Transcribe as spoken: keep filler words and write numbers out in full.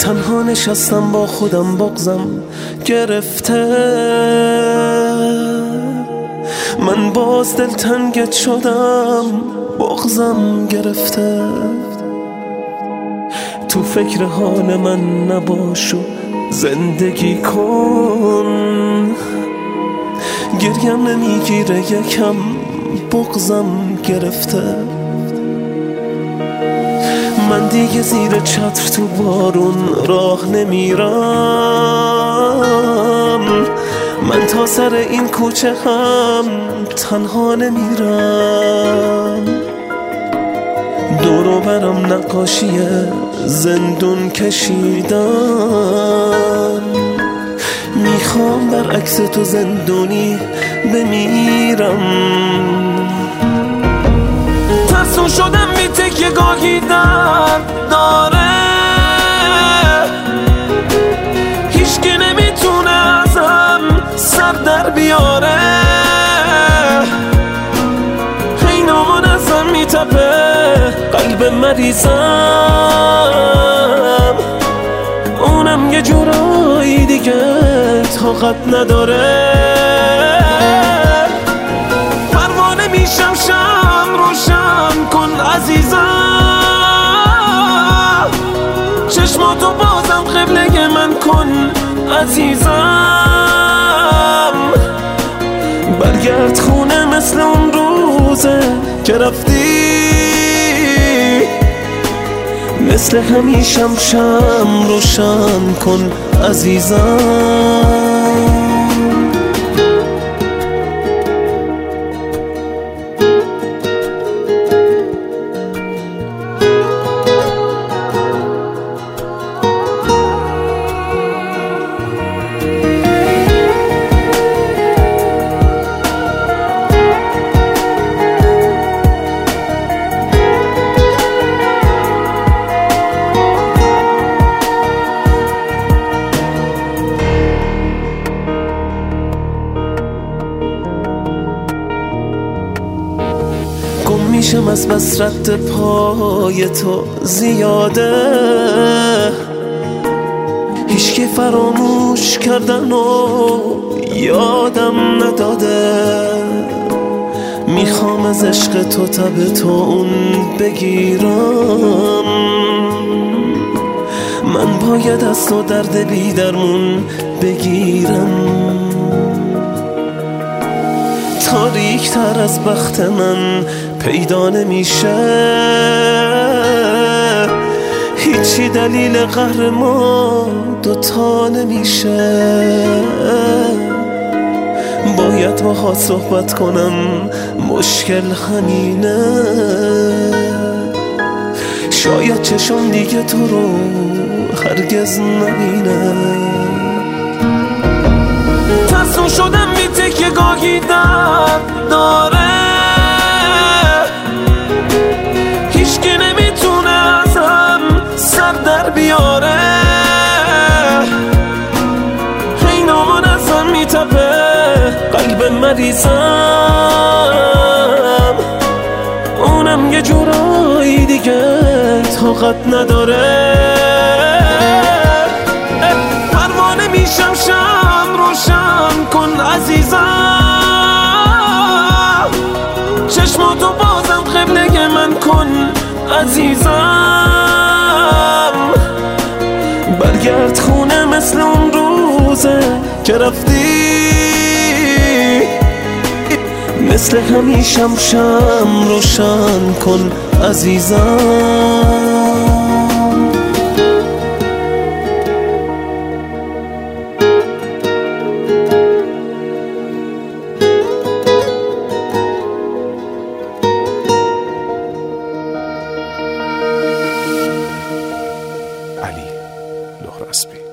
تنها نشستم با خودم بغضم گرفته، من باز دلتنگت شدم بغضم گرفته. تو فکر حال من نباش و زندگی کن، گریم نمیگیره یکم بغضم گرفته. من دیگه زیر چتر تو بارون راه نمیرم، من تا سر این کوچه هم تنها نمیرم. دورو برم نقاشی زندون کشیدم، میخوام در عکس تو زندونی بمیرم. ترسون شدم بی تکیه گاهی درد داره، هیچکی نمیتونه ازم سر در بیاره. حینامون ازم میتپه قلب مریضم، اونم یه جورایی دیگه طاقت نداره. پروانه میشم شم روشن کن عزیزم، چشماتو بازم قبله من کن عزیزم. برگرد خونه مثل اون روزه که رفتی، مثل همیشم شم روشن کن عزیزم. گم میشم از بس رد پای تو زیاده، هیچکی فراموش کردن و یادم نداده. میخوام از عشق تو تب تو اون بگیرم، من باید از تو درد بی درمون بگیرم. تاریک تر از بخت من پیدا نمیشه، هیچی دلیل قهر ما دوتا نمیشه. باید باهات صحبت کنم مشکل همینه، شاید چشم دیگه تو رو هرگز نبینه. ترسون شدم بی تکیه گاهی درد داره، هیچکی نمیتونه ازم سر در بیاره. حینامون ازم میتپه قلب مریضم، اونم یه جورایی دیگه طاقت نداره. پروانه میشم شم روشن کن عزیزم، چشماتو بازم قبله من کن عزیزم. برگرد خونه مثل اون روزه که رفتی، مثل همیشم شم روشن کن عزیزم. علی لهراسبی.